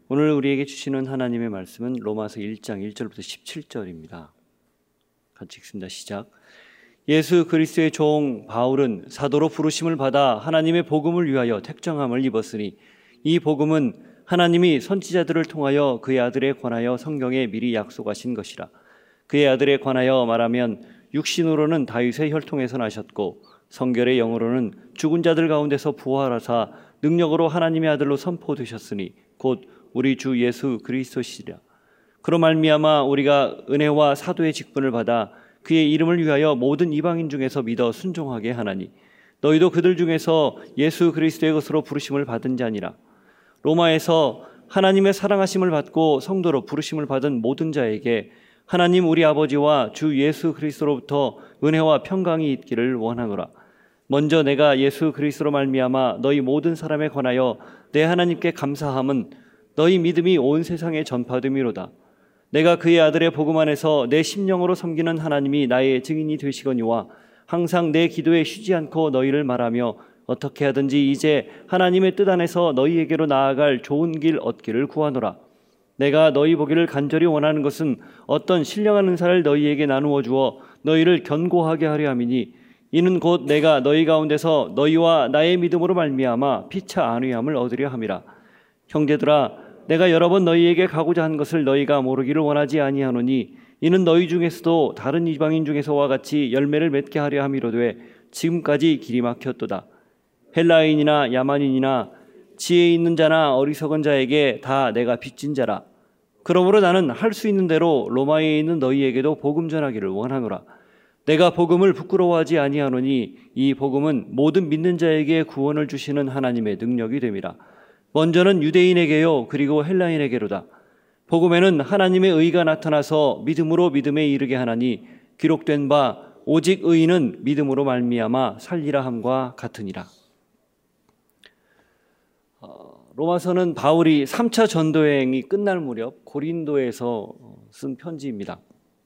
오늘 우리에게 주시는 하나님의 말씀은 로마서 1장 1절부터 17절입니다. 같이 읽습니다. 시작. 예수 그리스도의 종 바울은 사도로 부르심을 받아 하나님의 복음을 위하여 택정함을 입었으니 이 복음은 하나님이 선지자들을 통하여 그의 아들에 관하여 성경에 미리 약속하신 것이라. 그의 아들에 관하여 말하면 육신으로는 다윗의 혈통에서 나셨고 성결의 영으로는 죽은 자들 가운데서 부활하사 능력으로 하나님의 아들로 선포되셨으니 곧 우리 주 예수 그리스도시라. 그로 말미암아 우리가 은혜와 사도의 직분을 받아 그의 이름을 위하여 모든 이방인 중에서 믿어 순종하게 하나니 너희도 그들 중에서 예수 그리스도의 것으로 부르심을 받은 자니라. 로마에서 하나님의 사랑하심을 받고 성도로 부르심을 받은 모든 자에게 하나님 우리 아버지와 주 예수 그리스도로부터 은혜와 평강이 있기를 원하노라. 먼저 내가 예수 그리스도로 말미암아 너희 모든 사람에 관하여 내 하나님께 감사함은 너희 믿음이 온 세상에 전파됨이로다. 내가 그의 아들의 복음 안에서 내 심령으로 섬기는 하나님이 나의 증인이 되시거니와 항상 내 기도에 쉬지 않고 너희를 말하며 어떻게 하든지 이제 하나님의 뜻 안에서 너희에게로 나아갈 좋은 길 얻기를 구하노라. 내가 너희 보기를 간절히 원하는 것은 어떤 신령한 은사를 너희에게 나누어 주어 너희를 견고하게 하려 함이니 이는 곧 내가 너희 가운데서 너희와 나의 믿음으로 말미암아 피차 안위함을 얻으려 함이라. 형제들아, 내가 여러 번 너희에게 가고자 한 것을 너희가 모르기를 원하지 아니하노니 이는 너희 중에서도 다른 이방인 중에서와 같이 열매를 맺게 하려 함이로되 지금까지 길이 막혔도다. 헬라인이나 야만인이나 지혜 있는 자나 어리석은 자에게 다 내가 빚진 자라. 그러므로 나는 할 수 있는 대로 로마에 있는 너희에게도 복음 전하기를 원하노라. 내가 복음을 부끄러워하지 아니하노니 이 복음은 모든 믿는 자에게 구원을 주시는 하나님의 능력이 됨이라. 먼저는 유대인에게요 그리고 헬라인에게로다. 복음에는 하나님의 의가 나타나서 믿음으로 믿음에 이르게 하나니 기록된 바 오직 의인은 믿음으로 말미암아 살리라 함과 같으니라. 로마서는 바울이 3차 전도여행이 끝날 무렵 고린도에서 쓴 편지입니다.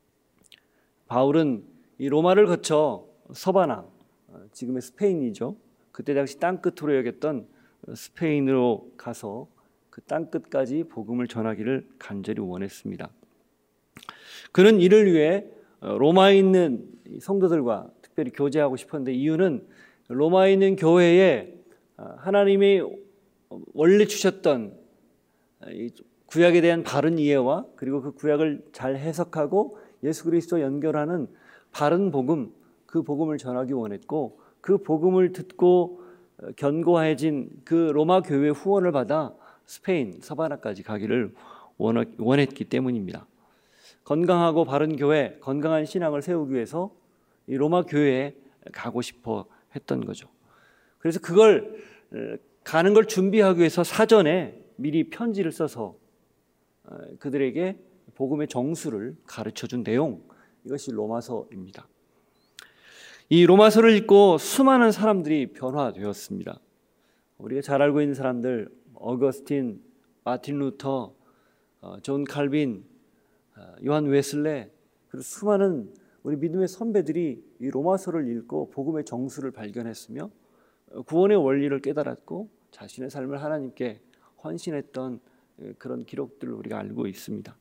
바울은 이 로마를 거쳐 서바나, 지금의 스페인이죠. 그때 당시 땅끝으로 여겼던 스페인으로 가서 그 땅끝까지 복음을 전하기를 간절히 원했습니다. 그는 이를 위해 로마에 있는 성도들과 특별히 교제하고 싶었는데 이유는 로마에 있는 교회에 하나님이 원래 주셨던 구약에 대한 바른 이해와 그리고 그 구약을 잘 해석하고 예수 그리스도 연결하는 바른 복음, 그 복음을 전하기 원했고 그 복음을 듣고 견고해진 그 로마 교회의 후원을 받아 스페인 서바나까지 가기를 원했기 때문입니다. 건강하고 바른 교회, 건강한 신앙을 세우기 위해서 이 로마 교회에 가고 싶어 했던 거죠. 그래서 그걸 가는 걸 준비하기 위해서 사전에 미리 편지를 써서 그들에게 복음의 정수를 가르쳐준 내용, 이것이 로마서입니다. 이 로마서를 읽고 수많은 사람들이 변화되었습니다. 우리가 잘 알고 있는 사람들, 어거스틴, 마틴 루터, 존 칼빈, 요한 웨슬레, 그리고 수많은 우리 믿음의 선배들이 이 로마서를 읽고 복음의 정수를 발견했으며 구원의 원리를 깨달았고 자신의 삶을 하나님께 헌신했던 그런 기록들을 우리가 알고 있습니다.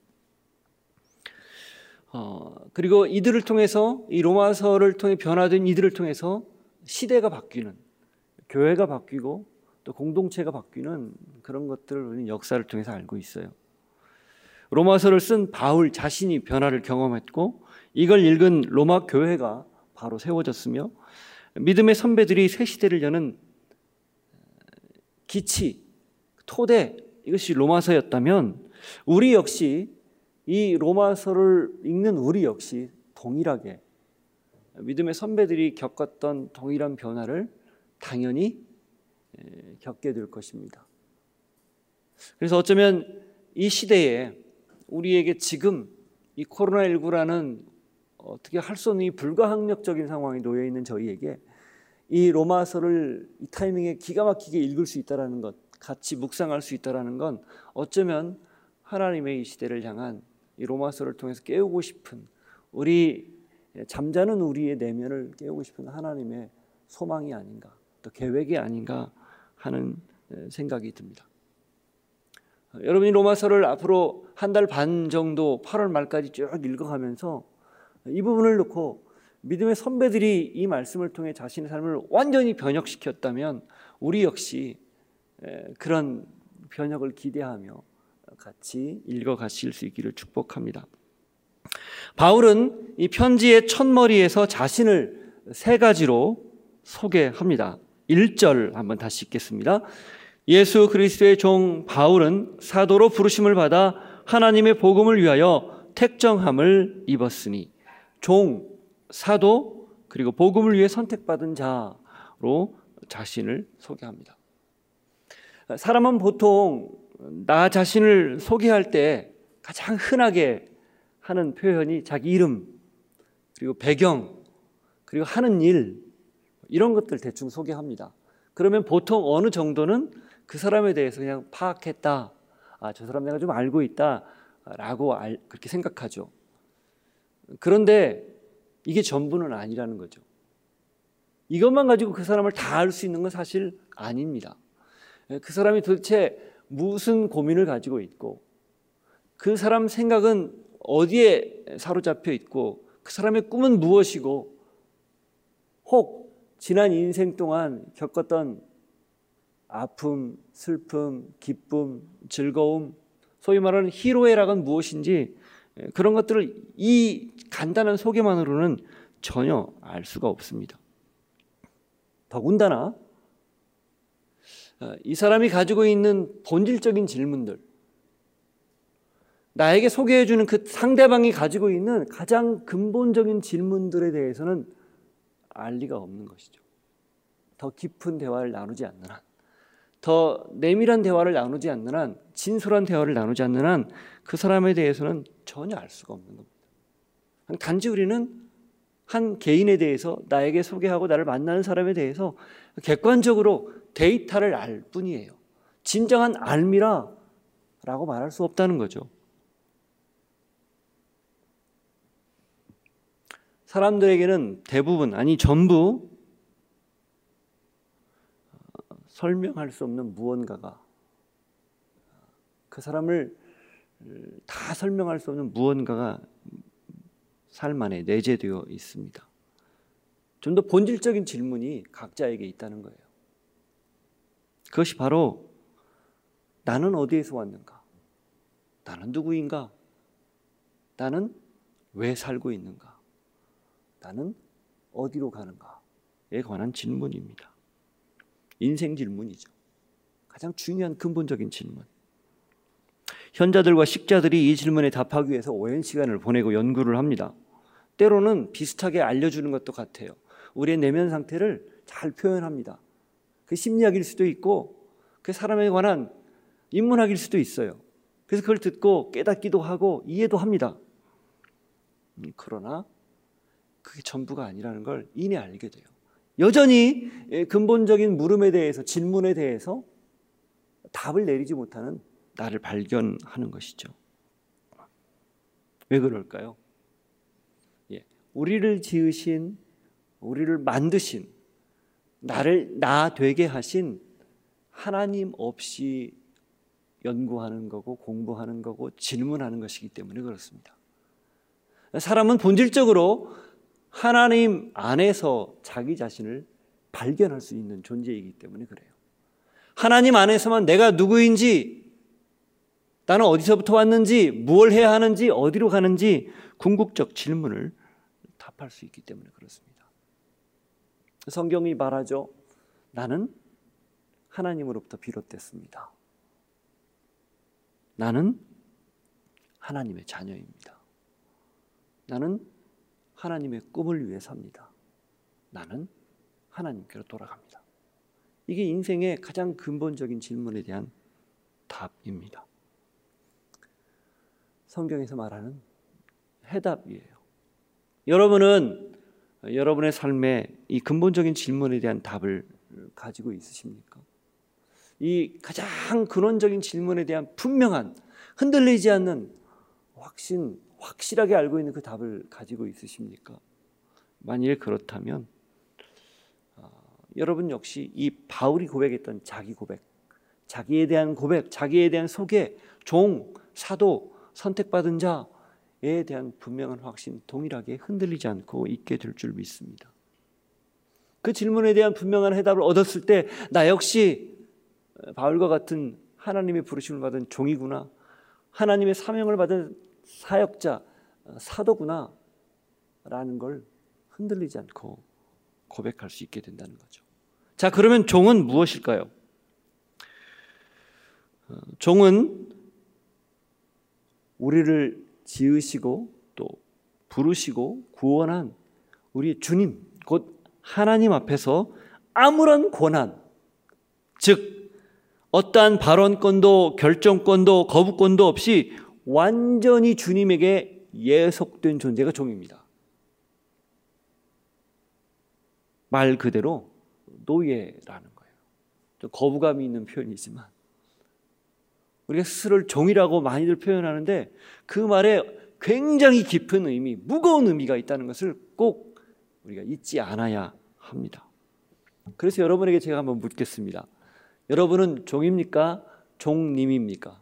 그리고 이들을 통해서 이 로마서를 통해 변화된 이들을 통해서 시대가 바뀌는, 교회가 바뀌고 또 공동체가 바뀌는 그런 것들을 우리는 역사를 통해서 알고 있어요. 로마서를 쓴 바울 자신이 변화를 경험했고 이걸 읽은 로마 교회가 바로 세워졌으며 믿음의 선배들이 새 시대를 여는 기치, 토대, 이것이 로마서였다면 우리 역시 이 로마서를 읽는 우리 역시 동일하게 믿음의 선배들이 겪었던 동일한 변화를 당연히 겪게 될 것입니다. 그래서 어쩌면 이 시대에 우리에게 지금 이 코로나19라는 어떻게 할 수 없는 이 불가항력적인 상황에 놓여 있는 저희에게 이 로마서를 이 타이밍에 기가 막히게 읽을 수 있다는 것, 같이 묵상할 수 있다는 건 어쩌면 하나님의 이 시대를 향한 이 로마서를 통해서 깨우고 싶은, 우리 잠자는 우리의 내면을 깨우고 싶은 하나님의 소망이 아닌가, 또 계획이 아닌가 하는 생각이 듭니다. 여러분이 로마서를 앞으로 한 달 반 정도 8월 말까지 쭉 읽어가면서 이 부분을 놓고 믿음의 선배들이 이 말씀을 통해 자신의 삶을 완전히 변혁시켰다면 우리 역시 그런 변혁을 기대하며 같이 읽어가실 수 있기를 축복합니다. 바울은 이 편지의 첫머리에서 자신을 세 가지로 소개합니다. 1절 한번 다시 읽겠습니다. 예수 그리스도의 종 바울은 사도로 부르심을 받아 하나님의 복음을 위하여 택정함을 입었으니, 종, 사도, 그리고 복음을 위해 선택받은 자로 자신을 소개합니다. 사람은 보통 나 자신을 소개할 때 가장 흔하게 하는 표현이 자기 이름, 그리고 배경, 그리고 하는 일, 이런 것들 대충 소개합니다. 그러면 보통 어느 정도는 그 사람에 대해서 그냥 파악했다, 저 사람 내가 좀 알고 있다 라고 그렇게 생각하죠. 그런데 이게 전부는 아니라는 거죠. 이것만 가지고 그 사람을 다 알 수 있는 건 사실 아닙니다. 그 사람이 도대체 무슨 고민을 가지고 있고, 그 사람 생각은 어디에 사로잡혀 있고, 그 사람의 꿈은 무엇이고, 혹 지난 인생 동안 겪었던 아픔, 슬픔, 기쁨, 즐거움, 소위 말하는 희로애락은 무엇인지, 그런 것들을 이 간단한 소개만으로는 전혀 알 수가 없습니다. 더군다나 이 사람이 가지고 있는 본질적인 질문들, 나에게 소개해주는 그 상대방이 가지고 있는 가장 근본적인 질문들에 대해서는 알 리가 없는 것이죠. 더 깊은 대화를 나누지 않는 한, 더 내밀한 대화를 나누지 않는 한, 진솔한 대화를 나누지 않는 한 그 사람에 대해서는 전혀 알 수가 없는 겁니다. 단지 우리는 한 개인에 대해서, 나에게 소개하고 나를 만나는 사람에 대해서 객관적으로 데이터를 알 뿐이에요. 진정한 알미라 라고 말할 수 없다는 거죠. 사람들에게는 대부분, 아니 전부 설명할 수 없는 무언가가, 그 사람을 다 설명할 수 없는 무언가가 삶 안에 내재되어 있습니다. 좀 더 본질적인 질문이 각자에게 있다는 거예요. 그것이 바로 나는 어디에서 왔는가? 나는 누구인가? 나는 왜 살고 있는가? 나는 어디로 가는가에 관한 질문입니다. 인생 질문이죠. 가장 중요한 근본적인 질문. 현자들과 식자들이 이 질문에 답하기 위해서 오랜 시간을 보내고 연구를 합니다. 때로는 비슷하게 알려주는 것도 같아요. 우리의 내면 상태를 잘 표현합니다. 그 심리학일 수도 있고, 그 사람에 관한 인문학일 수도 있어요. 그래서 그걸 듣고 깨닫기도 하고 이해도 합니다. 그러나 그게 전부가 아니라는 걸 이내 알게 돼요. 여전히 근본적인 물음에 대해서, 질문에 대해서 답을 내리지 못하는 나를 발견하는 것이죠. 왜 그럴까요? 우리를 지으신, 우리를 만드신, 나를 나 되게 하신 하나님 없이 연구하는 거고 공부하는 거고 질문하는 것이기 때문에 그렇습니다. 사람은 본질적으로 하나님 안에서 자기 자신을 발견할 수 있는 존재이기 때문에 그래요. 하나님 안에서만 내가 누구인지, 나는 어디서부터 왔는지, 무엇을 해야 하는지, 어디로 가는지 궁극적 질문을 답할 수 있기 때문에 그렇습니다. 성경이 말하죠. 나는 하나님으로부터 비롯됐습니다. 나는 하나님의 자녀입니다. 나는 하나님의 꿈을 위해 삽니다. 나는 하나님께로 돌아갑니다. 이게 인생의 가장 근본적인 질문에 대한 답입니다. 성경에서 말하는 해답이에요. 여러분은 여러분의 삶에 이 근본적인 질문에 대한 답을 가지고 있으십니까? 이 가장 근원적인 질문에 대한 분명한, 흔들리지 않는 확실하게 알고 있는 그 답을 가지고 있으십니까? 만일 그렇다면 여러분 역시 이 바울이 고백했던 자기 고백, 자기에 대한 고백, 자기에 대한 소개, 종, 사도, 선택받은 자에 대한 분명한 확신 동일하게 흔들리지 않고 있게 될 줄 믿습니다. 그 질문에 대한 분명한 해답을 얻었을 때 나 역시 바울과 같은 하나님의 부르심을 받은 종이구나, 하나님의 사명을 받은 사역자, 사도구나 라는 걸 흔들리지 않고 고백할 수 있게 된다는 거죠. 자, 그러면 종은 무엇일까요? 종은 우리를 지으시고 또 부르시고 구원한 우리 주님, 곧 하나님 앞에서 아무런 권한, 즉 어떠한 발언권도 결정권도 거부권도 없이 완전히 주님에게 예속된 존재가 종입니다. 말 그대로 노예라는 거예요. 좀 거부감이 있는 표현이지만 우리가 스스로를 종이라고 많이들 표현하는데 그 말에 굉장히 깊은 의미, 무거운 의미가 있다는 것을 꼭 우리가 잊지 않아야 합니다. 그래서 여러분에게 제가 한번 묻겠습니다. 여러분은 종입니까? 종님입니까?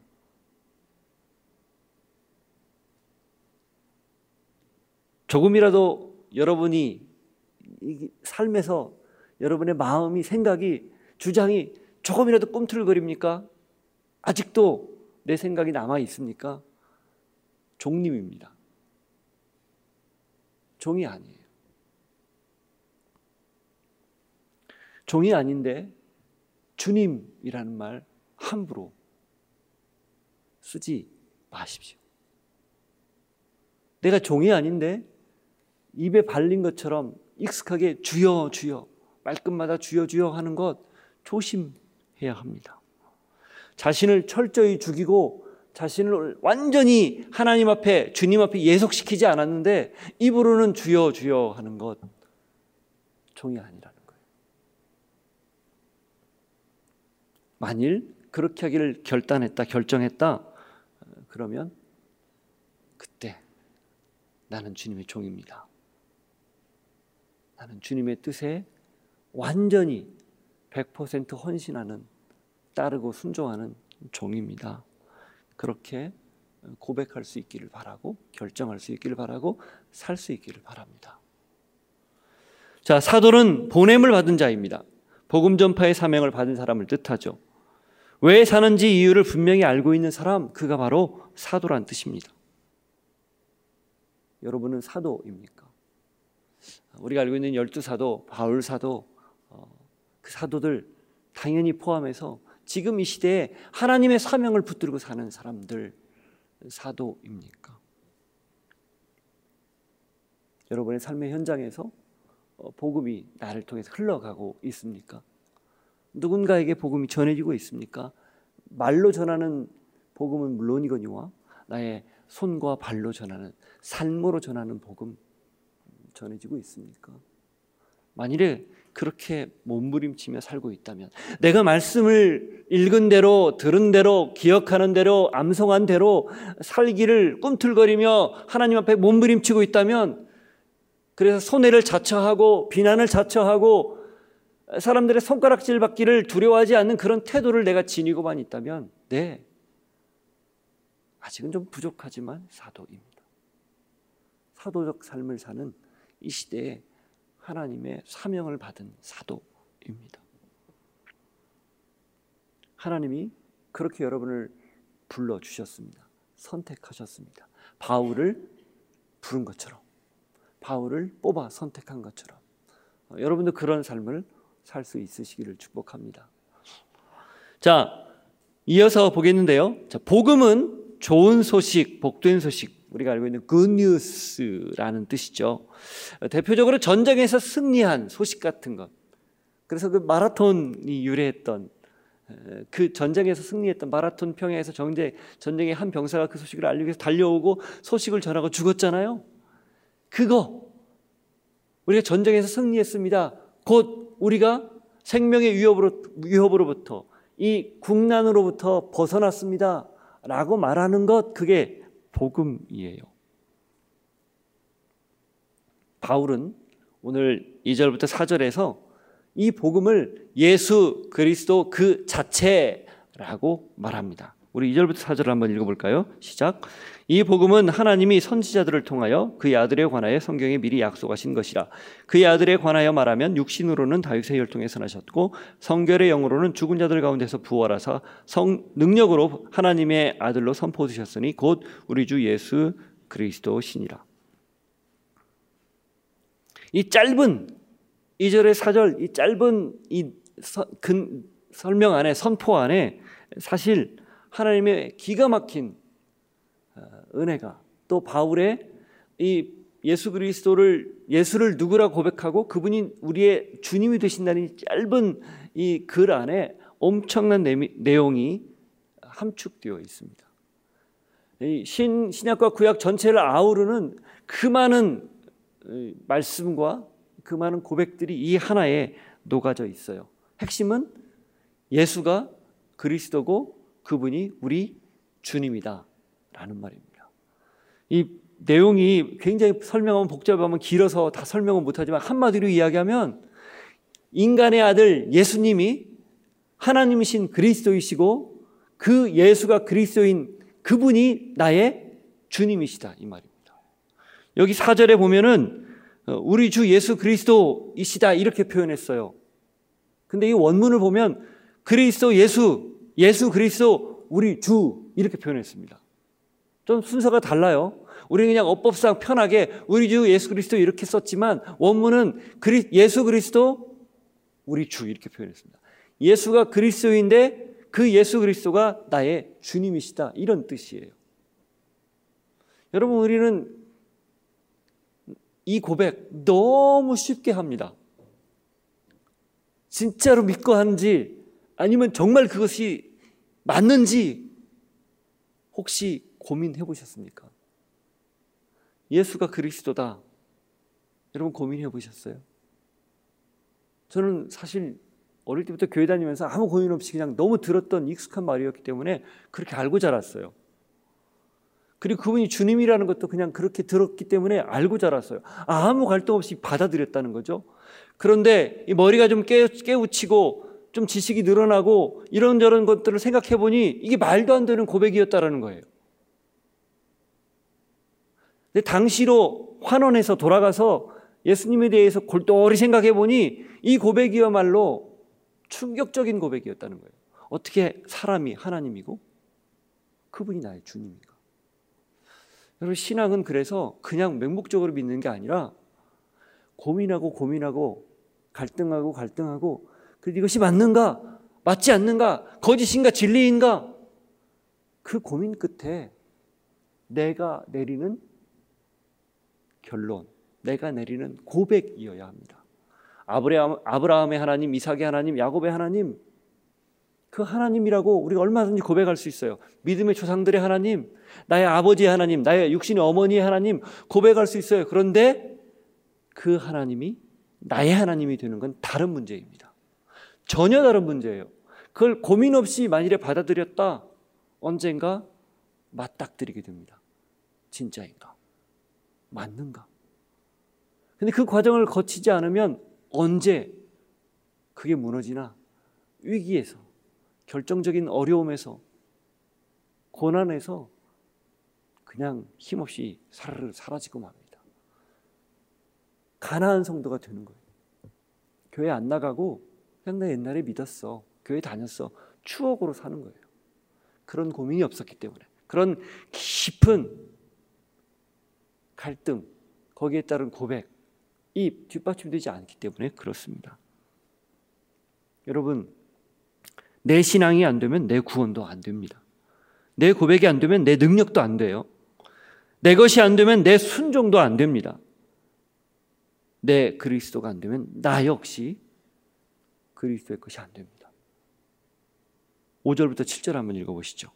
조금이라도 여러분이 이 삶에서 여러분의 마음이, 생각이, 주장이 조금이라도 꿈틀거립니까? 아직도 내 생각이 남아 있습니까? 종님입니다. 종이 아니에요. 종이 아닌데 주님이라는 말 함부로 쓰지 마십시오. 내가 종이 아닌데 입에 발린 것처럼 익숙하게 주여 주여, 말끝마다 주여 주여 하는 것 조심해야 합니다. 자신을 철저히 죽이고 자신을 완전히 하나님 앞에, 주님 앞에 예속시키지 않았는데 입으로는 주여 주여 하는 것 종이 아니라는 거예요. 만일 그렇게 하기를 결정했다 그러면 그때 나는 주님의 종입니다. 나는 주님의 뜻에 완전히 100% 헌신하는, 따르고 순종하는 종입니다. 그렇게 고백할 수 있기를 바라고, 결정할 수 있기를 바라고, 살 수 있기를 바랍니다. 자, 사도는 보냄을 받은 자입니다. 복음 전파의 사명을 받은 사람을 뜻하죠. 왜 사는지 이유를 분명히 알고 있는 사람, 그가 바로 사도란 뜻입니다. 여러분은 사도입니까? 우리가 알고 있는 12사도, 바울 사도, 그 사도들 당연히 포함해서 지금 이 시대에 하나님의 사명을 붙들고 사는 사람들 사도입니까? 여러분의 삶의 현장에서 복음이 나를 통해서 흘러가고 있습니까? 누군가에게 복음이 전해지고 있습니까? 말로 전하는 복음은 물론이거니와 나의 손과 발로 전하는, 삶으로 전하는 복음 전해지고 있습니까? 만일에 그렇게 몸부림치며 살고 있다면, 내가 말씀을 읽은 대로, 들은 대로, 기억하는 대로, 암송한 대로 살기를 꿈틀거리며 하나님 앞에 몸부림치고 있다면, 그래서 손해를 자처하고 비난을 자처하고 사람들의 손가락질 받기를 두려워하지 않는 그런 태도를 내가 지니고만 있다면, 네, 아직은 좀 부족하지만 사도입니다. 사도적 삶을 사는 이 시대에 하나님의 사명을 받은 사도입니다. 하나님이 그렇게 여러분을 불러주셨습니다. 선택하셨습니다. 바울을 부른 것처럼, 바울을 뽑아 선택한 것처럼 여러분도 그런 삶을 살 수 있으시기를 축복합니다. 자, 이어서 보겠는데요. 자, 복음은 좋은 소식, 복된 소식, 우리가 알고 있는 good news라는 뜻이죠. 대표적으로 전쟁에서 승리한 소식 같은 것. 그래서 그 마라톤이 유래했던, 그 전쟁에서 승리했던 마라톤 평야에서 전쟁의 한 병사가 그 소식을 알리기 위해서 달려오고 소식을 전하고 죽었잖아요. 그거, 우리가 전쟁에서 승리했습니다. 곧 우리가 생명의 위협으로부터, 이 국난으로부터 벗어났습니다 라고 말하는 것, 그게 복음이에요. 바울은 오늘 2절부터 4절에서 이 복음을 예수 그리스도 그 자체, 라고 말합니다. 우리 2절부터 4절을 한번 읽어볼까요? 시작. 이 복음은 하나님이 선지자들을 통하여 그의 아들에 관하여 성경에 미리 약속하신 것이라. 그의 아들에 관하여 말하면 육신으로는 다윗의 혈통에 선하셨고 성결의 영으로는 죽은 자들 가운데서 부활하사 능력으로 하나님의 아들로 선포되셨으니 곧 우리 주 예수 그리스도시니라. 이 짧은 2절의 4절, 이 짧은 이 설명 안에, 선포 안에 사실 하나님의 기가 막힌 은혜가, 또 바울의 이 예수를 누구라 고백하고 그분이 우리의 주님이 되신다는 이 짧은 이 글 안에 엄청난 내용이 함축되어 있습니다. 이 신약과 구약 전체를 아우르는 그 많은 말씀과 그 많은 고백들이 이 하나에 녹아져 있어요. 핵심은 예수가 그리스도고 그분이 우리 주님이다 라는 말입니다. 이 내용이 굉장히 설명하면 복잡하면 길어서 다 설명은 못하지만 한마디로 이야기하면 인간의 아들 예수님이 하나님이신 그리스도이시고 그 예수가 그리스도인 그분이 나의 주님이시다 이 말입니다. 여기 4절에 보면은 우리 주 예수 그리스도이시다 이렇게 표현했어요. 근데 이 원문을 보면 그리스도 예수 그리스도 우리 주 이렇게 표현했습니다. 좀 순서가 달라요. 우리는 그냥 어법상 편하게 우리 주 예수 그리스도 이렇게 썼지만 원문은 예수 그리스도 우리 주 이렇게 표현했습니다. 예수가 그리스도인데 그 예수 그리스도가 나의 주님이시다 이런 뜻이에요. 여러분 우리는 이 고백 너무 쉽게 합니다. 진짜로 믿고 하는지 아니면 정말 그것이 맞는지 혹시 고민해 보셨습니까? 예수가 그리스도다. 여러분 고민해 보셨어요? 저는 사실 어릴 때부터 교회 다니면서 아무 고민 없이 그냥 너무 들었던 익숙한 말이었기 때문에 그렇게 알고 자랐어요. 그리고 그분이 주님이라는 것도 그냥 그렇게 들었기 때문에 알고 자랐어요. 아무 갈등 없이 받아들였다는 거죠. 그런데 이 머리가 좀 깨우치고 좀 지식이 늘어나고 이런저런 것들을 생각해 보니 이게 말도 안 되는 고백이었다라는 거예요. 근데 당시로 환원해서 돌아가서 예수님에 대해서 골똘히 생각해 보니 이 고백이야말로 충격적인 고백이었다는 거예요. 어떻게 사람이 하나님이고 그분이 나의 주님인가? 여러분 신앙은 그래서 그냥 맹목적으로 믿는 게 아니라 고민하고 갈등하고 그래도 이것이 맞는가? 맞지 않는가? 거짓인가? 진리인가? 그 고민 끝에 내가 내리는 결론, 내가 내리는 고백이어야 합니다. 아브라함의 하나님, 이삭의 하나님, 야곱의 하나님, 그 하나님이라고 우리가 얼마든지 고백할 수 있어요. 믿음의 조상들의 하나님, 나의 아버지의 하나님, 나의 육신의 어머니의 하나님 고백할 수 있어요. 그런데 그 하나님이 나의 하나님이 되는 건 다른 문제입니다. 전혀 다른 문제예요. 그걸 고민 없이 만일에 받아들였다 언젠가 맞닥뜨리게 됩니다. 진짜인가? 맞는가? 근데 그 과정을 거치지 않으면 언제 그게 무너지나 위기에서 결정적인 어려움에서 고난에서 그냥 힘없이 사르르 사라지고 맙니다. 가난한 성도가 되는 거예요. 교회 안 나가고 그냥 나 옛날에 믿었어. 교회 다녔어. 추억으로 사는 거예요. 그런 고민이 없었기 때문에. 그런 깊은 갈등, 거기에 따른 고백이 뒷받침되지 않기 때문에 그렇습니다. 여러분, 내 신앙이 안 되면 내 구원도 안 됩니다. 내 고백이 안 되면 내 능력도 안 돼요. 내 것이 안 되면 내 순종도 안 됩니다. 내 그리스도가 안 되면 나 역시 그리스도의 것이 안 됩니다. 5절부터 7절 한번 읽어보시죠.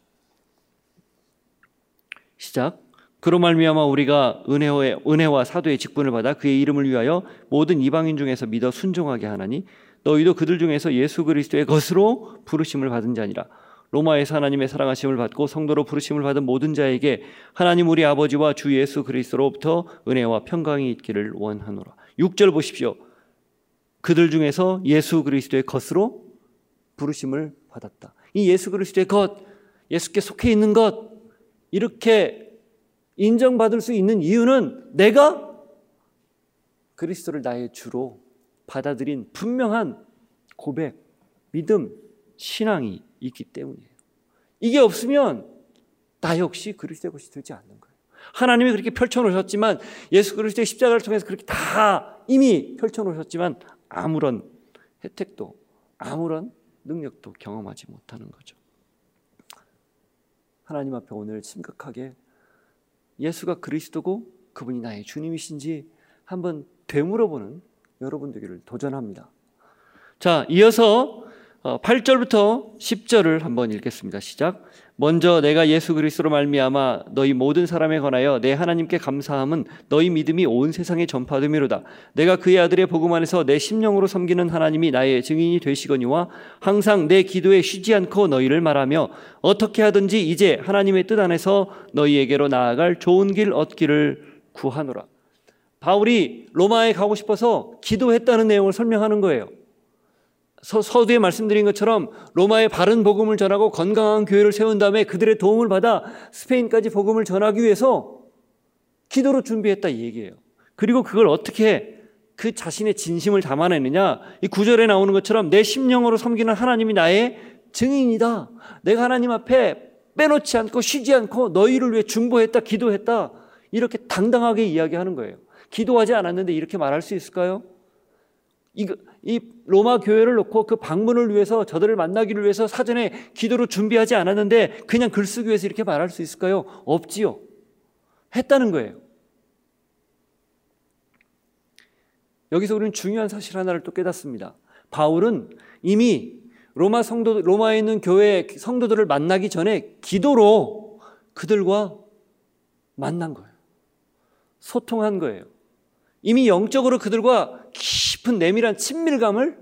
시작. 그로 말미암아 우리가 은혜와 사도의 직분을 받아 그의 이름을 위하여 모든 이방인 중에서 믿어 순종하게 하나니 너희도 그들 중에서 예수 그리스도의 것으로 부르심을 받은 자니라. 로마에서 하나님의 사랑하심을 받고 성도로 부르심을 받은 모든 자에게 하나님 우리 아버지와 주 예수 그리스도로부터 은혜와 평강이 있기를 원하노라. 6절 보십시오. 그들 중에서 예수 그리스도의 것으로 부르심을 받았다. 이 예수 그리스도의 것, 예수께 속해 있는 것, 이렇게 인정받을 수 있는 이유는 내가 그리스도를 나의 주로 받아들인 분명한 고백, 믿음, 신앙이 있기 때문이에요. 이게 없으면 나 역시 그리스도의 것이 되지 않는 거예요. 하나님이 그렇게 펼쳐놓으셨지만, 예수 그리스도의 십자가를 통해서 그렇게 다 이미 펼쳐놓으셨지만 아무런 혜택도 아무런 능력도 경험하지 못하는 거죠. 하나님 앞에 오늘 심각하게 예수가 그리스도고 그분이 나의 주님이신지 한번 되물어보는 여러분 되기를 도전합니다. 자, 이어서 8절부터 10절을 한번 읽겠습니다. 시작. 먼저 내가 예수 그리스도로 말미암아 너희 모든 사람에 관하여 내 하나님께 감사함은 너희 믿음이 온 세상에 전파됨이로다. 내가 그의 아들의 복음 안에서 내 심령으로 섬기는 하나님이 나의 증인이 되시거니와 항상 내 기도에 쉬지 않고 너희를 말하며 어떻게 하든지 이제 하나님의 뜻 안에서 너희에게로 나아갈 좋은 길 얻기를 구하노라. 바울이 로마에 가고 싶어서 기도했다는 내용을 설명하는 거예요. 서두에 말씀드린 것처럼 로마에 바른 복음을 전하고 건강한 교회를 세운 다음에 그들의 도움을 받아 스페인까지 복음을 전하기 위해서 기도로 준비했다 이 얘기예요. 그리고 그걸 어떻게 그 자신의 진심을 담아내느냐, 이 9절에 나오는 것처럼 내 심령으로 섬기는 하나님이 나의 증인이다. 내가 하나님 앞에 빼놓지 않고 쉬지 않고 너희를 위해 중보했다, 기도했다, 이렇게 당당하게 이야기하는 거예요. 기도하지 않았는데 이렇게 말할 수 있을까요? 이 로마 교회를 놓고 그 방문을 위해서, 저들을 만나기를 위해서 사전에 기도로 준비하지 않았는데 그냥 글 쓰기 위해서 이렇게 말할 수 있을까요? 없지요. 했다는 거예요. 여기서 우리는 중요한 사실 하나를 또 깨닫습니다. 바울은 이미 로마에 있는 교회 성도들을 만나기 전에 기도로 그들과 만난 거예요. 소통한 거예요. 이미 영적으로 그들과 깊은 내밀한 친밀감을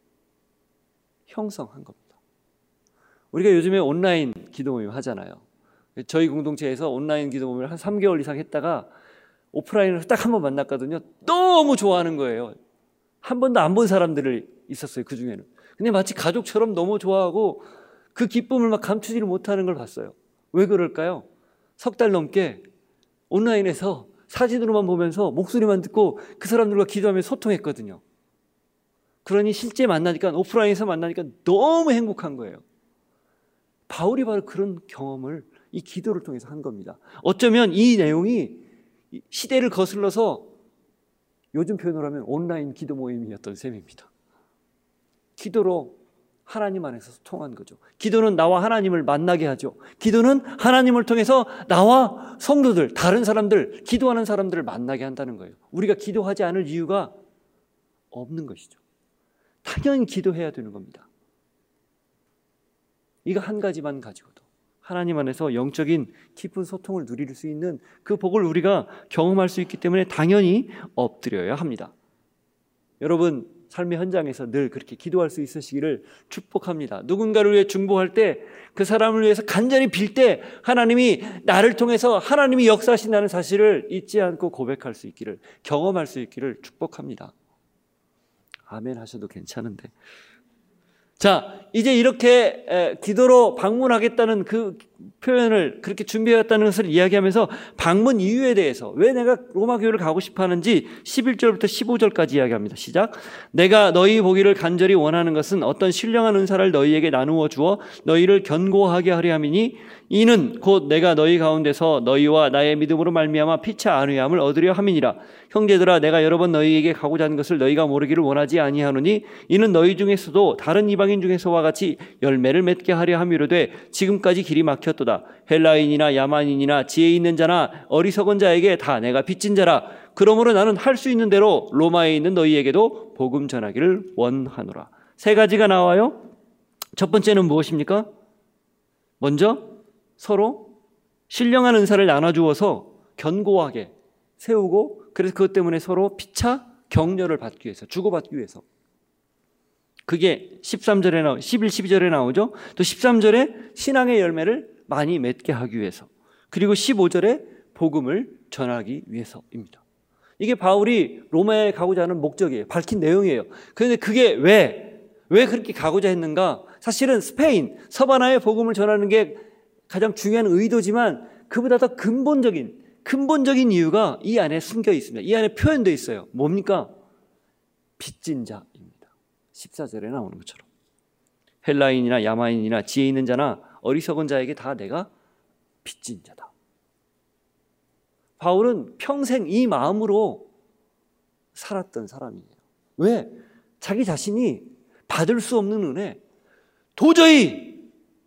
형성한 겁니다. 우리가 요즘에 온라인 기도 모임 하잖아요. 저희 공동체에서 온라인 기도 모임을 한 3개월 이상 했다가 오프라인으로 딱 한 번 만났거든요. 너무 좋아하는 거예요. 한 번도 안 본 사람들이 있었어요, 그 중에는. 근데 마치 가족처럼 너무 좋아하고 그 기쁨을 막 감추지를 못하는 걸 봤어요. 왜 그럴까요? 3달 넘게 온라인에서 사진으로만 보면서 목소리만 듣고 그 사람들과 기도하며 소통했거든요. 그러니 실제 만나니까, 오프라인에서 만나니까 너무 행복한 거예요. 바울이 바로 그런 경험을 이 기도를 통해서 한 겁니다. 어쩌면 이 내용이 시대를 거슬러서 요즘 표현으로 하면 온라인 기도 모임이었던 셈입니다. 기도로 하나님 안에서 소통한 거죠. 기도는 나와 하나님을 만나게 하죠. 기도는 하나님을 통해서 나와 성도들, 다른 사람들, 기도하는 사람들을 만나게 한다는 거예요. 우리가 기도하지 않을 이유가 없는 것이죠. 당연히 기도해야 되는 겁니다. 이거 한 가지만 가지고도 하나님 안에서 영적인 깊은 소통을 누릴 수 있는 그 복을 우리가 경험할 수 있기 때문에 당연히 엎드려야 합니다. 여러분, 삶의 현장에서 늘 그렇게 기도할 수 있으시기를 축복합니다. 누군가를 위해 중보할 때, 그 사람을 위해서 간절히 빌 때 하나님이 나를 통해서 하나님이 역사하신다는 사실을 잊지 않고 고백할 수 있기를, 경험할 수 있기를 축복합니다. 아멘 하셔도 괜찮은데. 자, 이제 이렇게 기도로 방문하겠다는 그 표현을 그렇게 준비해왔다는 것을 이야기하면서 방문 이유에 대해서, 왜 내가 로마 교회를 가고 싶어 하는지 11절부터 15절까지 이야기합니다. 시작. 내가 너희 보기를 간절히 원하는 것은 어떤 신령한 은사를 너희에게 나누어 주어 너희를 견고하게 하려 함이니, 이는 곧 내가 너희 가운데서 너희와 나의 믿음으로 말미암아 피차 안위함을 얻으려 함이니라. 형제들아, 내가 여러 번 너희에게 가고자 하는 것을 너희가 모르기를 원하지 아니하노니, 이는 너희 중에서도 다른 이방인 중에서와 같이 열매를 맺게 하려 함이로되 지금까지 길이 막혔도다. 헬라인이나 야만인이나 지혜 있는 자나 어리석은 자에게 다 내가 빚진 자라. 그러므로 나는 할 수 있는 대로 로마에 있는 너희에게도 복음 전하기를 원하노라. 3가지가 나와요. 첫 번째는 무엇입니까? 먼저 서로 신령한 은사를 나눠주어서 견고하게 세우고, 그래서 그것 때문에 서로 피차 격려를 받기 위해서, 주고받기 위해서. 그게 13절에 11, 12절에 나오죠. 또 13절에 신앙의 열매를 많이 맺게 하기 위해서, 그리고 15절에 복음을 전하기 위해서입니다. 이게 바울이 로마에 가고자 하는 목적이에요. 밝힌 내용이에요. 그런데 그게 왜 그렇게 가고자 했는가? 사실은 스페인, 서바나에 복음을 전하는 게 가장 중요한 의도지만 그보다 더 근본적인 이유가 이 안에 숨겨 있습니다. 이 안에 표현되어 있어요. 뭡니까? 빚진 자입니다. 14절에 나오는 것처럼. 헬라인이나 야마인이나 지혜 있는 자나 어리석은 자에게 다 내가 빚진 자다. 바울은 평생 이 마음으로 살았던 사람이에요. 왜? 자기 자신이 받을 수 없는 은혜, 도저히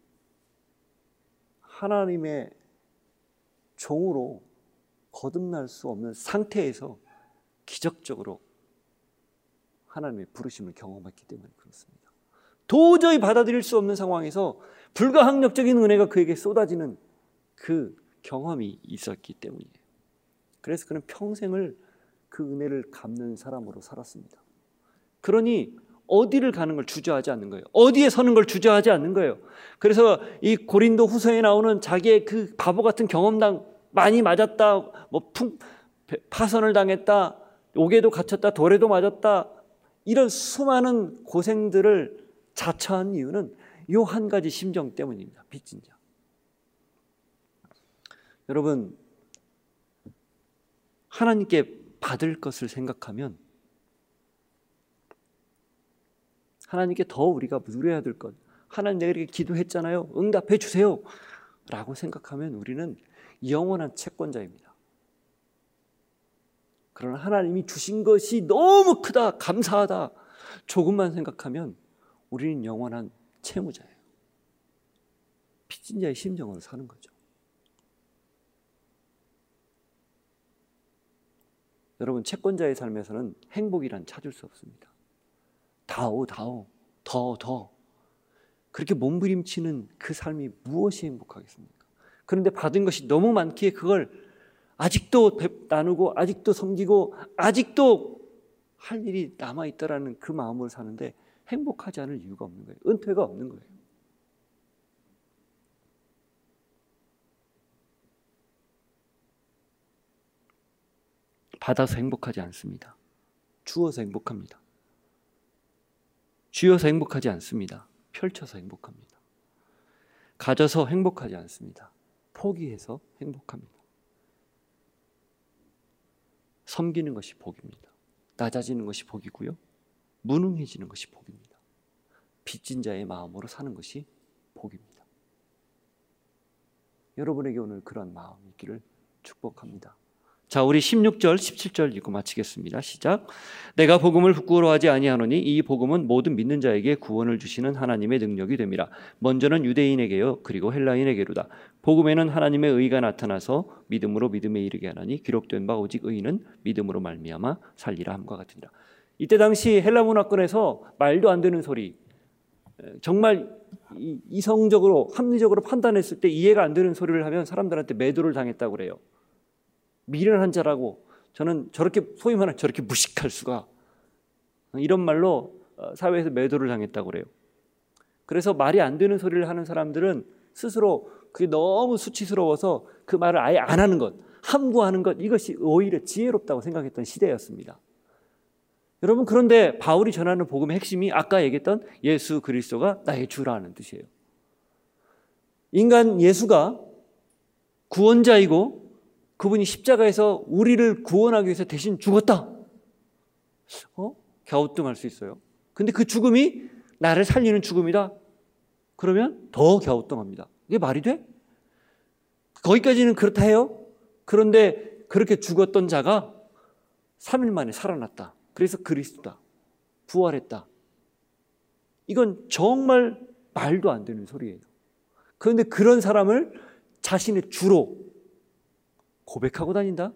하나님의 종으로 거듭날 수 없는 상태에서 기적적으로 하나님의 부르심을 경험했기 때문에 그렇습니다. 도저히 받아들일 수 없는 상황에서 불가항력적인 은혜가 그에게 쏟아지는 그 경험이 있었기 때문이에요. 그래서 그는 평생을 그 은혜를 갚는 사람으로 살았습니다. 그러니 어디를 가는 걸 주저하지 않는 거예요. 어디에 서는 걸 주저하지 않는 거예요. 그래서 이 고린도 후서에 나오는 자기의 그 바보 같은 경험담, 많이 맞았다, 파선을 당했다, 옥에도 갇혔다, 돌에도 맞았다, 이런 수많은 고생들을 자처한 이유는 이 한 가지 심정 때문입니다. 빚진 자. 여러분, 하나님께 받을 것을 생각하면 하나님께 더 우리가 누려야 될 것, 하나님 내가 이렇게 기도했잖아요, 응답해 주세요 라고 생각하면 우리는 영원한 채권자입니다. 그러나 하나님이 주신 것이 너무 크다, 감사하다, 조금만 생각하면 우리는 영원한 채무자예요. 빚진 자의 심정으로 사는 거죠. 여러분, 채권자의 삶에서는 행복이란 찾을 수 없습니다. 다오, 더. 그렇게 몸부림치는 그 삶이 무엇이 행복하겠습니까? 그런데 받은 것이 너무 많기에 그걸 아직도 나누고, 아직도 섬기고, 아직도 할 일이 남아있다라는 그 마음으로 사는데 행복하지 않을 이유가 없는 거예요. 은퇴가 없는 거예요. 받아서 행복하지 않습니다. 주어서 행복합니다. 쥐어서 행복하지 않습니다. 펼쳐서 행복합니다. 가져서 행복하지 않습니다. 포기해서 행복합니다. 섬기는 것이 복입니다. 낮아지는 것이 복이고요, 무능해지는 것이 복입니다. 빚진 자의 마음으로 사는 것이 복입니다. 여러분에게 오늘 그런 마음이 있기를 축복합니다. 자, 우리 16절, 17절 읽고 마치겠습니다. 시작. 내가 복음을 부끄러워하지 아니하노니 이 복음은 모든 믿는 자에게 구원을 주시는 하나님의 능력이 됨이라. 먼저는 유대인에게요, 그리고 헬라인에게로다. 복음에는 하나님의 의가 나타나서 믿음으로 믿음에 이르게 하나니 기록된 바 오직 의인은 믿음으로 말미암아 살리라 함과 같으니라. 이때 당시 헬라 문화권에서 말도 안 되는 소리, 정말 이성적으로 합리적으로 판단했을 때 이해가 안 되는 소리를 하면 사람들한테 매도를 당했다고 그래요. 미련한 자라고, 저는 저렇게 소위 말하는 저렇게 무식할 수가, 이런 말로 사회에서 매도를 당했다고 그래요. 그래서 말이 안 되는 소리를 하는 사람들은 스스로 그게 너무 수치스러워서 그 말을 아예 안 하는 것, 함구하는 것, 이것이 오히려 지혜롭다고 생각했던 시대였습니다. 여러분, 그런데 바울이 전하는 복음의 핵심이 아까 얘기했던 예수 그리스도가 나의 주라는 뜻이에요. 인간 예수가 구원자이고 그분이 십자가에서 우리를 구원하기 위해서 대신 죽었다. 갸우뚱할 수 있어요. 근데 그 죽음이 나를 살리는 죽음이다. 그러면 더 갸우뚱합니다. 이게 말이 돼? 거기까지는 그렇다 해요. 그런데 그렇게 죽었던 자가 3일 만에 살아났다. 그래서 그리스도다. 부활했다. 이건 정말 말도 안 되는 소리예요. 그런데 그런 사람을 자신의 주로 고백하고 다닌다?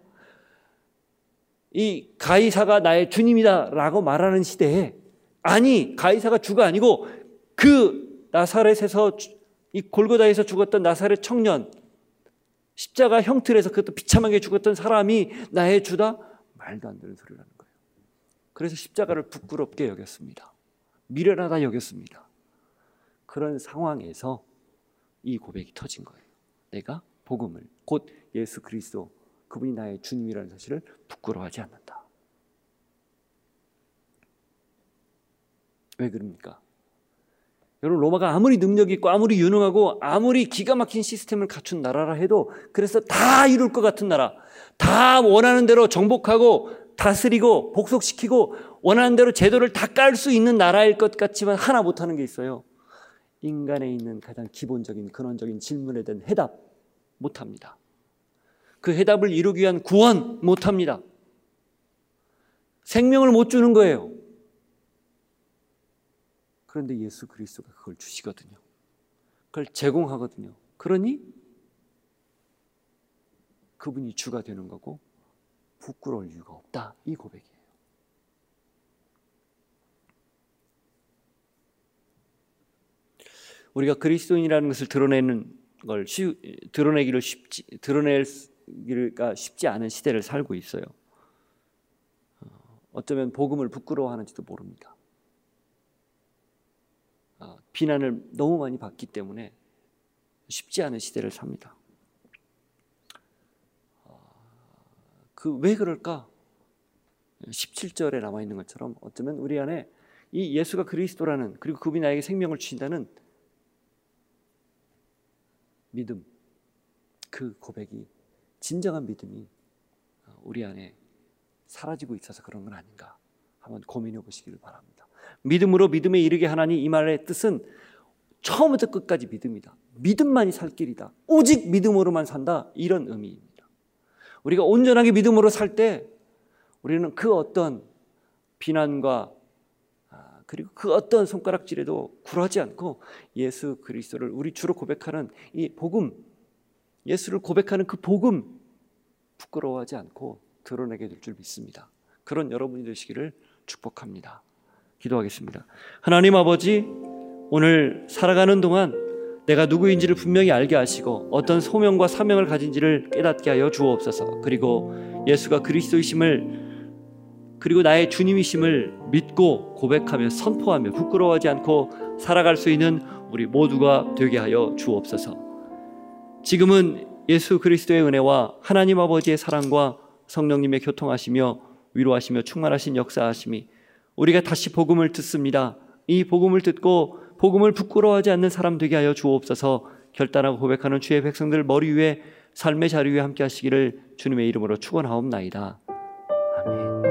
이 가이사가 나의 주님이다 라고 말하는 시대에, 아니, 가이사가 주가 아니고 그 나사렛에서, 이 골고다에서 죽었던 나사렛 청년, 십자가 형틀에서 그것도 비참하게 죽었던 사람이 나의 주다? 말도 안 되는 소리라는 거예요. 그래서 십자가를 부끄럽게 여겼습니다. 미련하다 여겼습니다. 그런 상황에서 이 고백이 터진 거예요. 내가 복음을, 곧 예수 그리스도, 그분이 나의 주님이라는 사실을 부끄러워하지 않는다. 왜 그럽니까? 여러분, 로마가 아무리 능력 있고 아무리 유능하고 아무리 기가 막힌 시스템을 갖춘 나라라 해도, 그래서 다 이룰 것 같은 나라, 다 원하는 대로 정복하고 다스리고 복속시키고 원하는 대로 제도를 다 깔 수 있는 나라일 것 같지만 하나 못하는 게 있어요. 인간에 있는 가장 기본적인 근원적인 질문에 대한 해답 못합니다. 그 해답을 이루기 위한 구원 못합니다. 생명을 못 주는 거예요. 그런데 예수 그리스도가 그걸 주시거든요. 그걸 제공하거든요. 그러니 그분이 주가 되는 거고 부끄러울 이유가 없다. 이 고백이에요. 우리가 그리스도인이라는 것을 드러내기가 쉽지 않은 시대를 살고 있어요. 어쩌면 복음을 부끄러워하는지도 모릅니다. 비난을 너무 많이 받기 때문에 쉽지 않은 시대를 삽니다. 왜 그럴까? 17절에 남아있는 것처럼 어쩌면 우리 안에 이 예수가 그리스도라는, 그리고 그분이 나에게 생명을 주신다는 믿음, 그 고백이, 진정한 믿음이 우리 안에 사라지고 있어서 그런 건 아닌가 한번 고민해 보시기를 바랍니다. 믿음으로 믿음에 이르게 하나니, 이 말의 뜻은 처음부터 끝까지 믿음이다. 믿음만이 살 길이다. 오직 믿음으로만 산다. 이런 의미입니다. 우리가 온전하게 믿음으로 살 때 우리는 그 어떤 비난과 그리고 그 어떤 손가락질에도 굴하지 않고 예수 그리스도를 우리 주로 고백하는 이 복음, 예수를 고백하는 그 복음 부끄러워하지 않고 드러내게 될 줄 믿습니다. 그런 여러분이 되시기를 축복합니다. 기도하겠습니다. 하나님 아버지, 오늘 살아가는 동안 내가 누구인지를 분명히 알게 하시고 어떤 소명과 사명을 가진지를 깨닫게 하여 주옵소서. 그리고 예수가 그리스도이심을, 그리고 나의 주님이심을 믿고 고백하며 선포하며 부끄러워하지 않고 살아갈 수 있는 우리 모두가 되게 하여 주옵소서. 지금은 예수 그리스도의 은혜와 하나님 아버지의 사랑과 성령님의 교통하시며 위로하시며 충만하신 역사하심이 우리가 다시 복음을 듣습니다. 이 복음을 듣고 복음을 부끄러워하지 않는 사람 되게 하여 주옵소서. 결단하고 고백하는 주의 백성들 머리 위에, 삶의 자리 위에 함께 하시기를 주님의 이름으로 축원하옵나이다. 아멘.